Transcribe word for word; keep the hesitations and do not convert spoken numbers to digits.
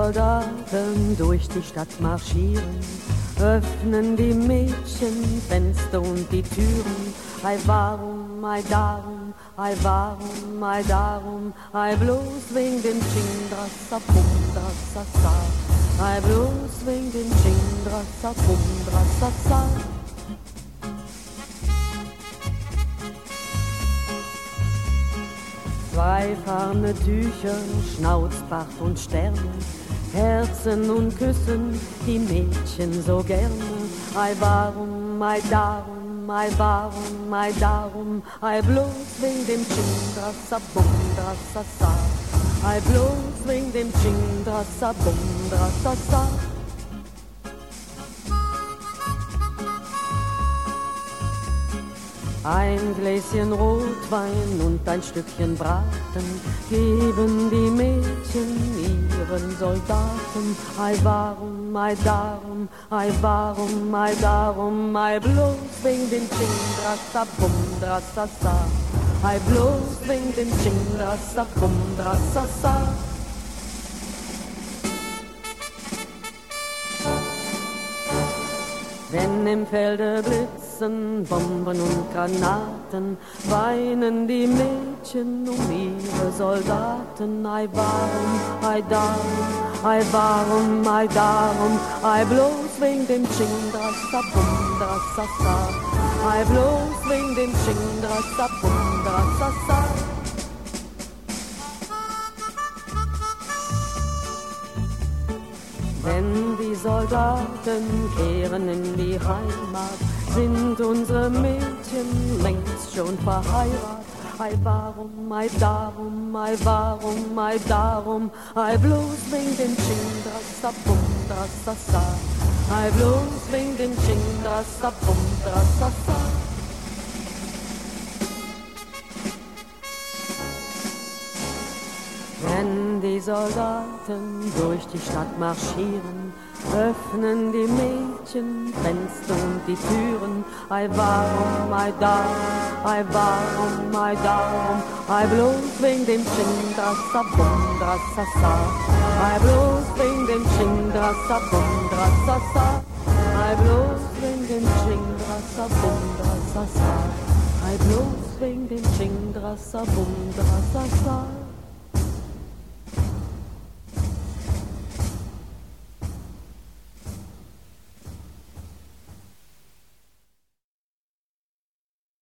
Soldaten durch die Stadt marschieren, öffnen die Mädchen Fenster und die Türen. Ei warum, ei darum, ei warum, ei darum, ei bloß wegen dem Chindrassa, Pundrassa, ei bloß wegen dem Chindrassa, Pundrassa. Zweifarbene Tücher, Schnauzbart und Sterne, Herzen und Küssen die Mädchen so gerne. Ei warum, ei darum, ei warum, ei darum, ei bloß wegen dem Chindrassa, Bundrassa, ei bloß wegen dem Chindrassa, Bundrassa. Ein Gläschen Rotwein und ein Stückchen Braten geben die Mädchen ihren Soldaten. Ei warum, ei darum, ei warum, ei darum, ei bloß wegen dem Chindrassa, Bundrassa, ei bloß wegen dem Chindrassa, Bundrassa. Wenn im Felde blitzen Bomben und Granaten, weinen die Mädchen um ihre Soldaten. Ei warum, ei darum, ei warum, ei darum, ei bloß wegen dem Chindrassa, Bundrassa, ei bloß wegen dem Chindrassa, Bundrassa. Wenn die Soldaten kehren in die Heimat, sind unsere Mädchen längst schon verheiratet. Ei warum, ei darum, ei warum, ei darum, ei bloß wegen dem Chindrassa, Bundrassa, ei bloß wegen dem Chindrassa, Bundrassa. Wenn die Soldaten durch die Stadt marschieren, öffnen die Mädchen Fenster und die Türen. Ei warum, ei darum, ei warum, ei darum, ei bloß wegen dem Chindrassa, Bundrassa, ei bloß wegen dem Chindrassa, Bundrassa, ei bloß wegen dem Chindrassa, Bundrassa, ei bloß wegen dem Chindrassa, Bundrassa.